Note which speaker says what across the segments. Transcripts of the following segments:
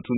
Speaker 1: mutum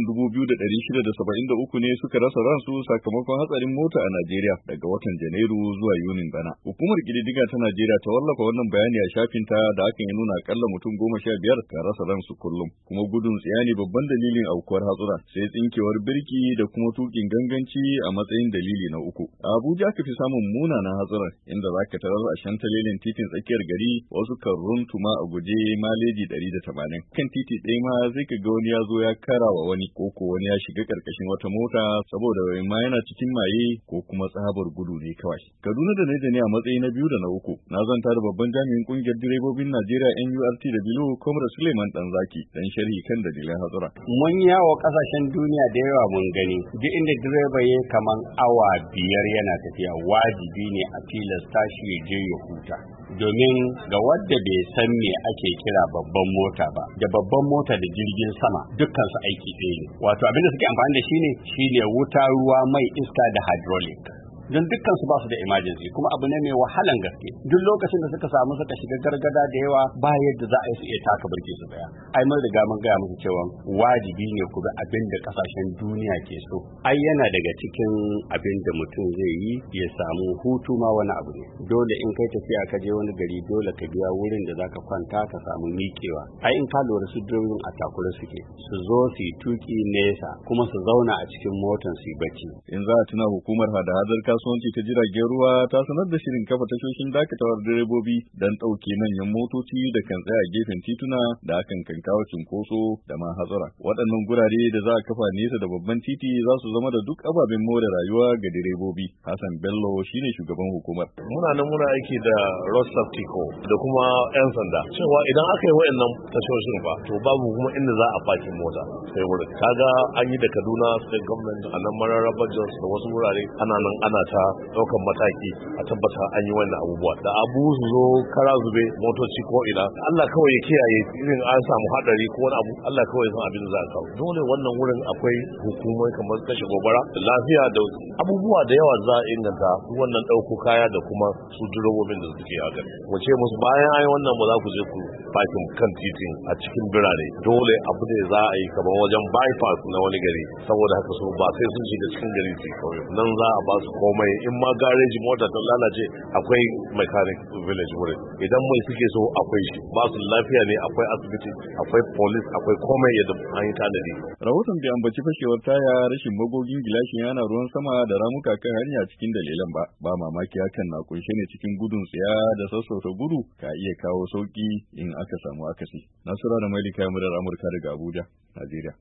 Speaker 1: 2,673 ne suka rasa ransu sakamakon hatsarin mota a Najeriya daga watan Janairu zuwa Yunin bana. Hukumar ƙididdiga ta Najeriya ta wallafa wannan bayani a shafinta da hakan ya nuna akalla mutum 15 ka rasa ransu kullum. Kuma gudun tsiya ne babban dalilin aukuwar hatsura, sai tsinkewar birki da kuma tukin ganganci a matsayin dalili na uku. A Abuja aka fi samun munanan hatsuran, inda za ka tarar a shantalelin titin tsakiyar gari wasu kan runtuma a guje maleji 180. Kan titi ɗaya ma zai ka ga wani ya zo ya kara wa wani ko wani ya shiga ƙarƙashin wata mota saboda ma yana cikin maye ko kuma tsabar gudu ne kawai. Kaduna da ne a matsayi na biyu da na uku. Na zanta da babban jami'in ƙungiyar direbobin Najeriya NURT da Bilo Comrade Suleiman Danzaki dan sharhi kan dalilan hatsura.
Speaker 2: Mun yawo ƙasashen duniya da yawa mun gani duk inda direba ya kaman awa 5 yana tafiya wajibi ne a tilasta shi ya je ya huta. Domin ga wadda bai san me ake kira babban mota ba, da babban mota da jirgin sama dukkan su aiki ɗaya ne. Wato abin da suke amfani da shi ne wuta, ruwa, mai, iska da hydraulic. Don dukkan su ba su da emergency, kuma abu ne mai wahalan gaske. Duk lokacin da suka shiga gargada da yawa ba yadda za a yi su iya taka birki su tsaya. Ai mun riga mun gaya musu cewa wajibi ne ku bi abin da kasashen duniya ke so. Ai yana daga cikin abin da mutum zai yi ya samu hutu ma wani abu ne. Dole in kai tafiya ka je wani gari dole ka biya wurin da zaka kwanta ka samu miƙewa. Ai in ka lura su direbobin a takure suke, su zo su yi tuki nesa kuma su zauna a cikin motan su yi bacci.
Speaker 1: In za a tuna hukumar hada-hadar kasuwanci ta jiragen ruwa ta sanar da shirin kafa tashoshin dakatawar direbobi don ɗauke manyan motoci da kan tsaya a gefen tituna da hakan kan kawo cinkoso da ma hatsura. Waɗannan gurare da za a kafa nesa da babban titi za su zama da duk ababen more rayuwa ga direbobi. Hassan Bello shine shugaban hukumar.
Speaker 3: Muna aiki da road safety co da kuma 'yan sanda cewa idan aka yi waɗannan tashoshin ba to babu kuma inda za a fakin mota sai wurin. Kaga an yi da Kaduna state government a nan Mararaba Jos da wasu wurare ana ta ɗaukan mataki a tabbata an yi wannan abubuwa da abu su zo kara zube motoci ko ina Allah kawai ya kiyaye irin an samu hadari ko wani abu Allah kawai san abin da za a kawo. Dole wannan wurin akwai hukumai kamar kashe gobara da lafiya da abubuwa da yawa za a inganta wannan ɗauko kaya da kuma su direbobin da suke haka. Mu ce musu bayan an yi wannan ba za ku je ku fakin kan titin a cikin birane. Dole abu da za a yi kamar wajen bypass na wani gari saboda haka su ba sai sun shiga cikin gari su kawai nan za a ba su komai. In ma gareji mota ta lalace akwai mechanic village wurin, idan mai suke so akwai shi, ba su lafiya ne akwai asibiti, akwai police, akwai komai yadda an yi tanadi.
Speaker 1: Rahoton bai ambaci fashewar taya, rashin magogin gilashin yana ruwan sama da ramuka kan hanya cikin dalilan ba mamaki hakan na kunshe ne cikin gudun tsiya da sassauta gudu ka iya kawo sauki in aka samu akasi. Nasura da Mailika murar Amurka daga Abuja, Najeriya.